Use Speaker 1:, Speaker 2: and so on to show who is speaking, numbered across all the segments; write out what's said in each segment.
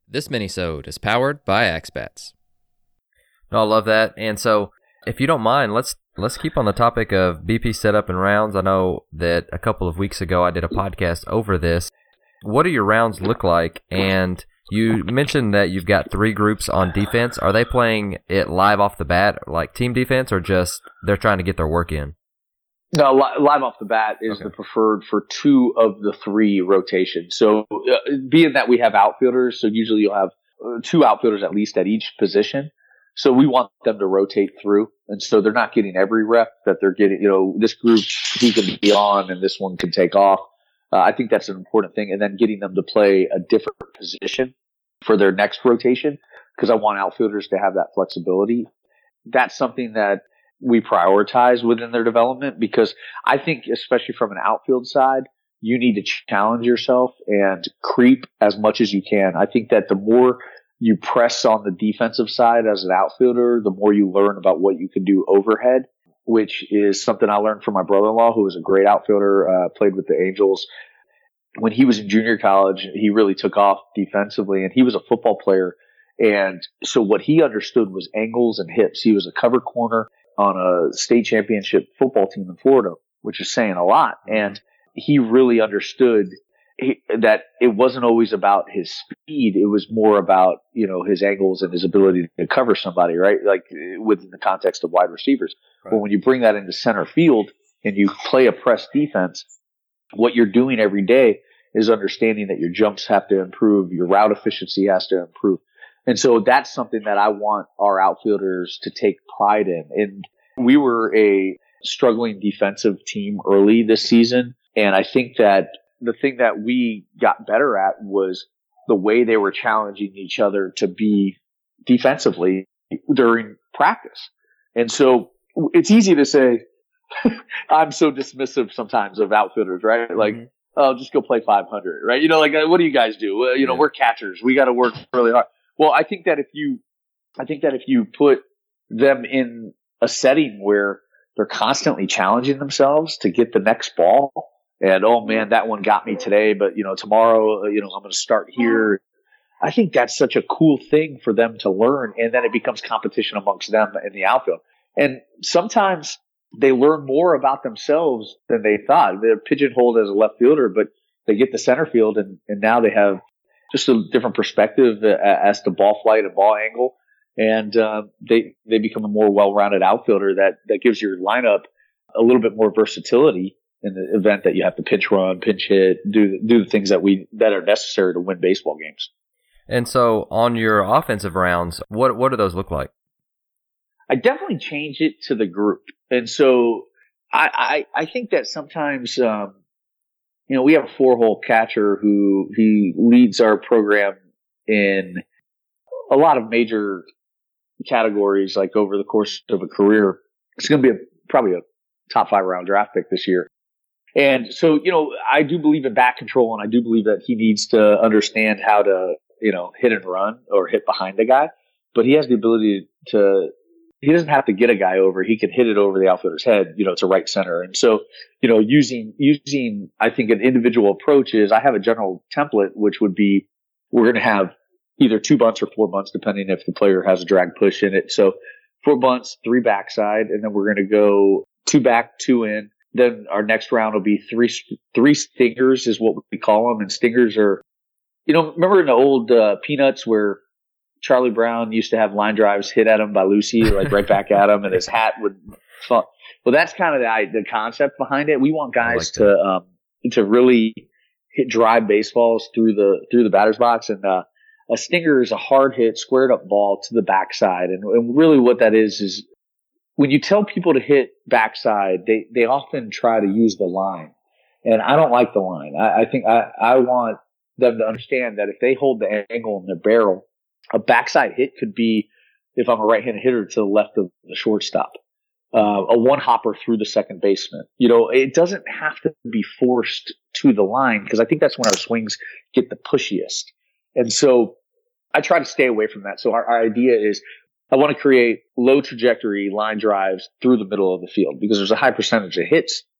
Speaker 1: This minisode is powered by XBets. No, I love that. And so, if you don't mind, let's keep on the topic of BP setup and rounds. I know that a couple of weeks ago I did a podcast over this. What do your rounds look like? And you mentioned that you've got 3 groups on defense. Are they playing it live off the bat, like team defense, or just they're trying to get their work in?
Speaker 2: No, live off the bat is the preferred for 2 of the 3 rotations. So being that we have outfielders, so usually you'll have 2 outfielders at least at each position. So we want them to rotate through. And so they're not getting every rep that they're getting. This group, he can be on and this one can take off. I think that's an important thing. And then getting them to play a different position for their next rotation, because I want outfielders to have that flexibility. That's something that we prioritize within their development, because I think, especially from an outfield side, you need to challenge yourself and creep as much as you can. I think that the more you press on the defensive side as an outfielder, the more you learn about what you can do overhead, which is something I learned from my brother-in-law, who was a great outfielder, played with the Angels. When he was in junior college, he really took off defensively, and he was a football player. And so what he understood was angles and hips. He was a cover corner on a state championship football team in Florida, which is saying a lot. And he really understood that it wasn't always about his speed. It was more about, his angles and his ability to cover somebody, right? Like within the context of wide receivers. Right. But when you bring that into center field and you play a press defense, what you're doing every day is understanding that your jumps have to improve, your route efficiency has to improve. And so that's something that I want our outfielders to take pride in. And we were a struggling defensive team early this season. And I think that the thing that we got better at was the way they were challenging each other to be defensively during practice. And so it's easy to say, I'm so dismissive sometimes of outfielders, right? Like, oh, just go play 500, right? What do you guys do? Well, we're catchers. We got to work really hard. Well, I think that if you put them in a setting where they're constantly challenging themselves to get the next ball, and oh man, that one got me today, but tomorrow, I'm going to start here. I think that's such a cool thing for them to learn, and then it becomes competition amongst them in the outfield. And sometimes they learn more about themselves than they thought. They're pigeonholed as a left fielder, but they get to center field, and now they have just a different perspective as to ball flight and ball angle. And they become a more well-rounded outfielder that gives your lineup a little bit more versatility in the event that you have to pinch run, pinch hit, do the things that are necessary to win baseball games.
Speaker 1: And so on your offensive rounds, what do those look like?
Speaker 2: I definitely change it to the group. And so I think that sometimes, we have a 4-hole catcher who he leads our program in a lot of major categories, like over the course of a career. It's going to be probably a top 5 round draft pick this year. And so, I do believe in bat control, and I do believe that he needs to understand how to, hit and run or hit behind the guy. But he has the ability he doesn't have to get a guy over. He can hit it over the outfielder's head, to right center. And so, using, I think an individual approach is, I have a general template, which would be, we're going to have either 2 bunts or 4 bunts, depending if the player has a drag push in it. So 4 bunts, 3 backside, and then we're going to go 2 back, 2 in. Then our next round will be three stingers is what we call them. And stingers are, remember in the old Peanuts where Charlie Brown used to have line drives hit at him by Lucy, like right back at him, and his hat would fall. Well, that's kind of the concept behind it. We want guys to really drive baseballs through the batter's box. And a stinger is a hard hit, squared up ball to the backside. And really what that is when you tell people to hit backside, they often try to use the line. And I don't like the line. I think I want them to understand that if they hold the angle in their barrel, a backside hit could be, if I'm a right-handed hitter, to the left of the shortstop. A one-hopper through the second baseman. It doesn't have to be forced to the line, because I think that's when our swings get the pushiest. And so I try to stay away from that. So our idea is, I want to create low trajectory line drives through the middle of the field, because there's a high percentage of hits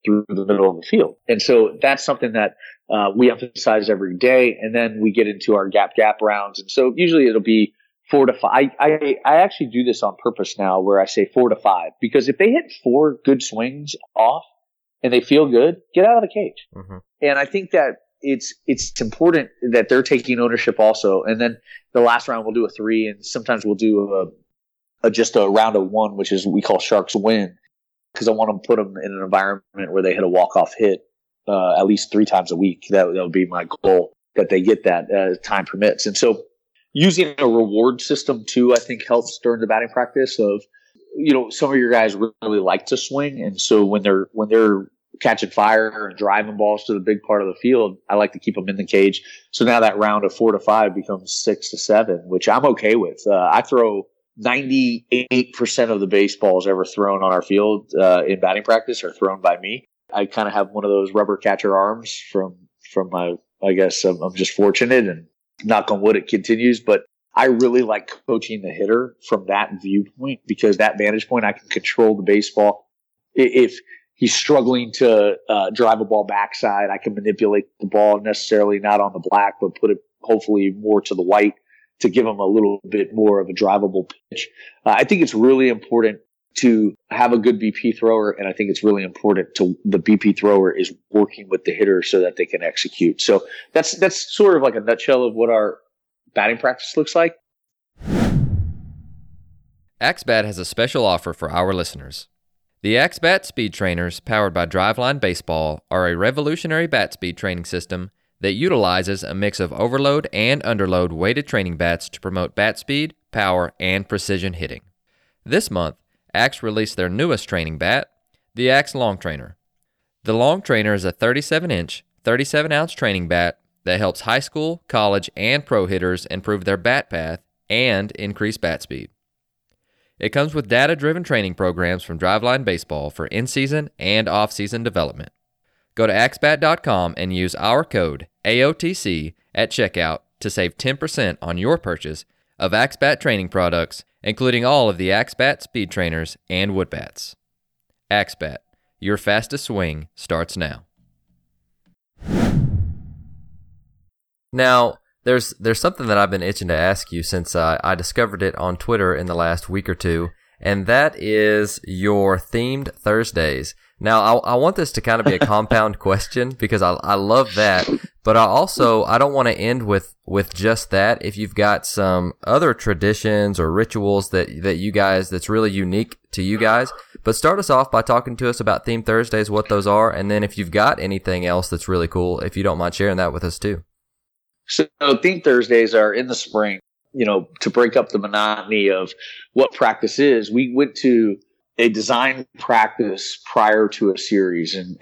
Speaker 2: through the middle of the field. And so that's something that we emphasize every day. And then we get into our gap rounds. And so usually it'll be 4 to 5. I actually do this on purpose now where I say 4 to 5, because if they hit 4 good swings off and they feel good, get out of the cage. Mm-hmm. And I think that it's important that they're taking ownership also. And then the last round we'll do a 3, and sometimes we'll do just a round of 1, which is we call Sharks Win, because I want to put them in an environment where they hit a walk-off hit at least 3 times a week. That'll be my goal, that they get that as time permits. And so using a reward system too, I think helps during the batting practice of, some of your guys really like to swing. And so when they're catching fire and driving balls to the big part of the field, I like to keep them in the cage. So now that round of 4 to 5 becomes 6 to 7, which I'm okay with. I throw 98% of the baseballs ever thrown on our field in batting practice are thrown by me. I kind of have one of those rubber catcher arms from my, I guess I'm just fortunate, and knock on wood, it continues. But I really like coaching the hitter from that viewpoint, because that vantage point, I can control the baseball. If he's struggling to drive a ball backside, I can manipulate the ball, necessarily not on the black, but put it hopefully more to the white to give him a little bit more of a drivable pitch. I think it's really important to have a good BP thrower, and I think it's really important to the BP thrower is working with the hitter so that they can execute. So that's sort of like a nutshell of what our batting practice looks like.
Speaker 1: AxeBat has a special offer for our listeners. The AxeBat Speed Trainers, powered by Driveline Baseball, are a revolutionary bat speed training system that utilizes a mix of overload and underload weighted training bats to promote bat speed, power, and precision hitting. This month, Axe released their newest training bat, the Axe Long Trainer. The Long Trainer is a 37-inch, 37-ounce training bat that helps high school, college, and pro hitters improve their bat path and increase bat speed. It comes with data-driven training programs from Driveline Baseball for in-season and off-season development. Go to axebat.com and use our code AOTC at checkout to save 10% on your purchase of AxeBat training products, including all of the AxeBat speed trainers and wood bats. AxeBat, your fastest swing starts now. Now, there's something that I've been itching to ask you since I discovered it on Twitter in the last week or two, and that is your themed Thursdays. Now, I want this to kind of be a compound question, because I love that, but I don't want to end with just that. If you've got some other traditions or rituals that you guys, that's really unique to you guys, but start us off by talking to us about themed Thursdays, what those are, and then if you've got anything else that's really cool, if you don't mind sharing that with us too.
Speaker 2: So themed Thursdays are in the spring, to break up the monotony of what practice is. We went to a design practice prior to a series, and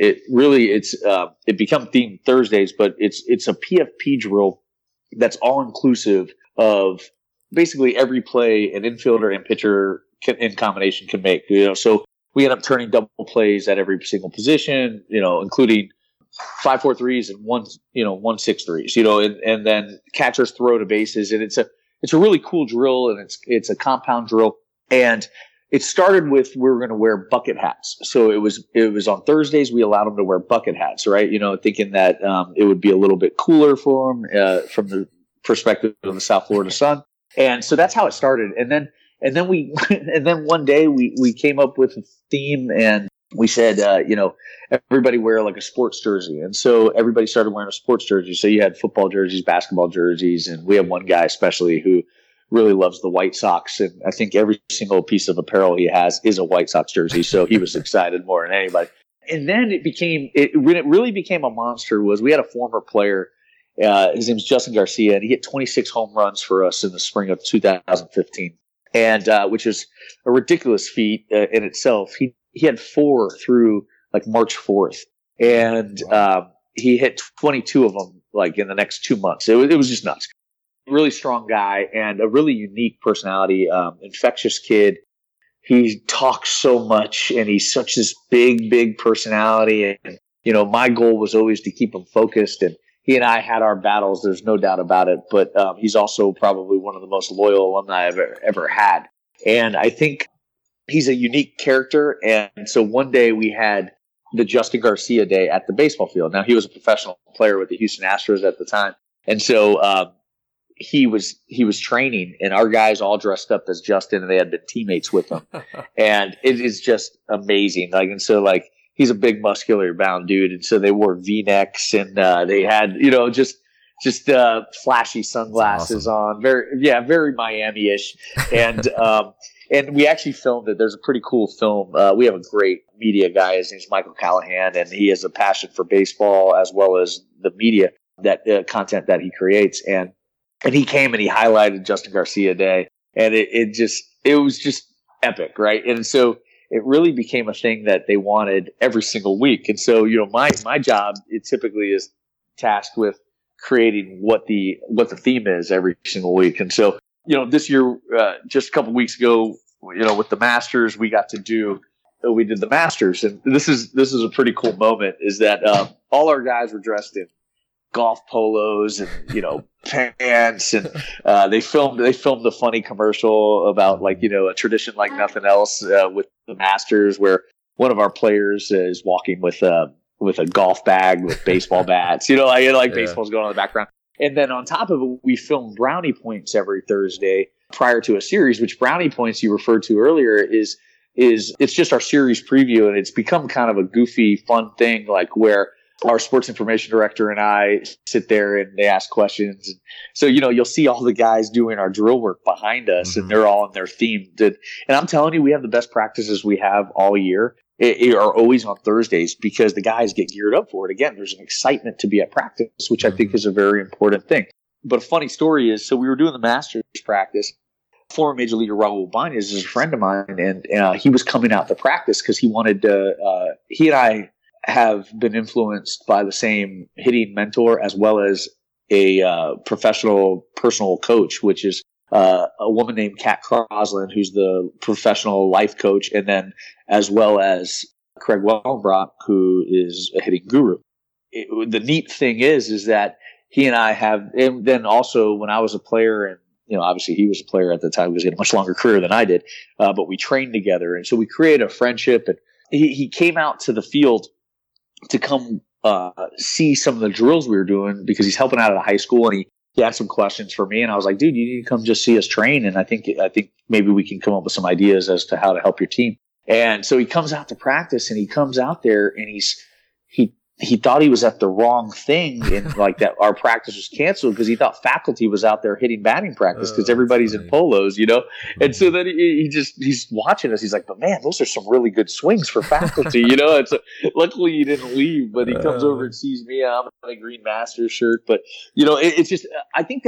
Speaker 2: it become themed Thursdays, but it's a PFP drill that's all inclusive of basically every play an infielder and pitcher in combination can make. So we end up turning double plays at every single position, including 5-4-3s and 1-6-3s, and then catchers throw to bases, and it's a really cool drill, and it's a compound drill. And it started with, we were going to wear bucket hats. So it was on Thursdays, we allowed them to wear bucket hats, right? Thinking that it would be a little bit cooler for them from the perspective of the South Florida sun. And so that's how it started. And then one day we came up with a theme, and we said, everybody wear like a sports jersey. And so everybody started wearing a sports jersey. So you had football jerseys, basketball jerseys, and we have one guy especially who really loves the White Sox. And I think every single piece of apparel he has is a White Sox jersey. So he was excited more than anybody. And then when it really became a monster was we had a former player, his name is Justin Garcia, and he hit 26 home runs for us in the spring of 2015. And, which is a ridiculous feat in itself. He had 4 through like March 4th, and he hit 22 of them like in the next 2 months. It was just nuts. Really strong guy and a really unique personality, infectious kid. He talks so much, and he's such this big personality. And, my goal was always to keep him focused, and he and I had our battles. There's no doubt about it, but he's also probably one of the most loyal alumni I've ever had. And I think he's a unique character. And so one day we had the Justin Garcia Day at the baseball field. Now, he was a professional player with the Houston Astros at the time. And so he was training, and our guys all dressed up as Justin, and they had been teammates with him. And it is just amazing. Like, and so like, he's a big muscular bound dude. And so they wore V-necks, and they had, just flashy sunglasses on. Very Miami-ish. And we actually filmed it. There's a pretty cool film. We have a great media guy. His name's Michael Callahan, and he has a passion for baseball as well as the media, that content that he creates. And he came and he highlighted Justin Garcia Day, and it was just epic, right? And so it really became a thing that they wanted every single week. And so, my job, it typically is tasked with creating what the theme is every single week. And so, this year, just a couple weeks ago, with the Masters, we did the Masters, and this is a pretty cool moment. Is that all our guys were dressed in golf polos and pants, and they filmed a funny commercial about a tradition like nothing else with the Masters, where one of our players is walking with a golf bag with baseball bats, baseball's going on in the background. And then on top of it, we film brownie points every Thursday prior to a series, which brownie points you referred to earlier is it's just our series preview, and it's become kind of a goofy, fun thing, like where our sports information director and I sit there and they ask questions. And so, you'll see all the guys doing our drill work behind us, and they're all in their theme. And I'm telling you, we have the best practices we have all year. Are always on Thursdays, because the guys get geared up for it. Again, there's an excitement to be at practice, which I think is a very important thing. But a funny story is, so we were doing the Masters practice. Former Major Leaguer Raul Bañez is a friend of mine, and he was coming out to practice because he wanted to. He and I have been influenced by the same hitting mentor, as well as a professional personal coach, which is a woman named Kat Crosland, who's the professional life coach, and then as well as Craig Wellenbrock, who is a hitting guru. The neat thing is that he and I have, and then also when I was a player, and obviously he was a player at the time, he had a much longer career than I did, but we trained together, and so we created a friendship. And he came out to the field to come see some of the drills we were doing, because he's helping out at a high school, and he had some questions for me, and I was like, dude, you need to come just see us train. And I think maybe we can come up with some ideas as to how to help your team. And so he comes out to practice, and he comes out there, and he thought he was at the wrong thing, and like that our practice was canceled because he thought faculty was out there hitting batting practice because everybody's in polos, And so then he's watching us. He's like, but man, those are some really good swings for faculty, And so luckily he didn't leave, but he comes over and sees me. I'm in a Green Masters shirt, but it's just, I think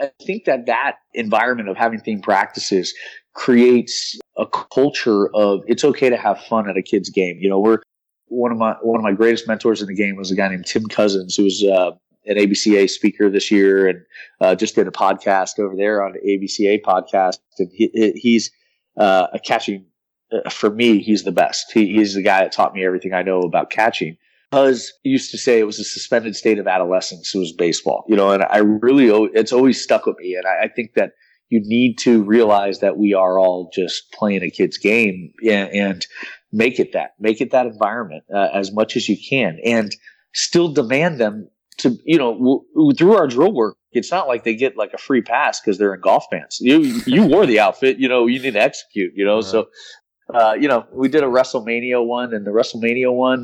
Speaker 2: that environment of having theme practices creates a culture of it's okay to have fun at a kid's game. One of my greatest mentors in the game was a guy named Tim Cousins, who was an ABCA speaker this year, and just did a podcast over there on the ABCA podcast. And he's a catching. For me, he's the best. He's the guy that taught me everything I know about catching. Buzz used to say it was a suspended state of adolescence. It was baseball, and it's always stuck with me. And I think that you need to realize that we are all just playing a kid's game, and make it that environment as much as you can, and still demand them to, through our drill work. It's not like they get like a free pass because they're in golf pants. You wore the outfit, you need to execute,
Speaker 1: Uh-huh.
Speaker 2: So, we did a WrestleMania one, and the WrestleMania one,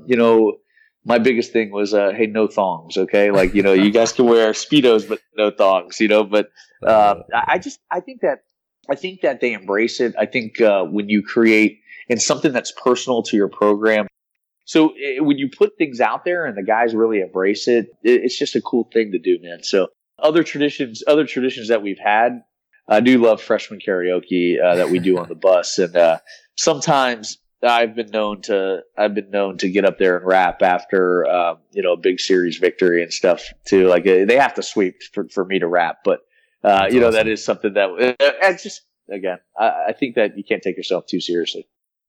Speaker 2: my biggest thing was, hey, no thongs. Okay. Like, you guys can wear Speedos, but no thongs, but, I think that they embrace it. I think, when you create, and something that's personal to your program. So when you put things out there and the guys really embrace it, it's just a cool thing to do, man. So other traditions that we've had, I do love freshman karaoke that we do on the bus, and sometimes I've been known to get up there and rap after a big series victory and stuff too. Like they have to sweep for me to rap, but awesome. That is something that it's just. Again, I think that you can't take yourself too seriously.